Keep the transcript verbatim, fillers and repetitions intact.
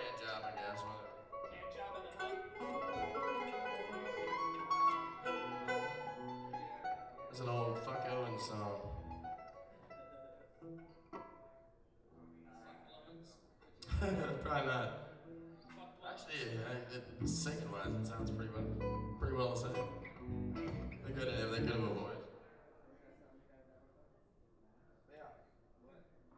hand job, I guess. Whatever. Hand job in the hood. It's an old Fuck Owens song. Probably not. Actually, I, it, singing wise, it sounds pretty well, pretty well the same. They could have, they could have avoided.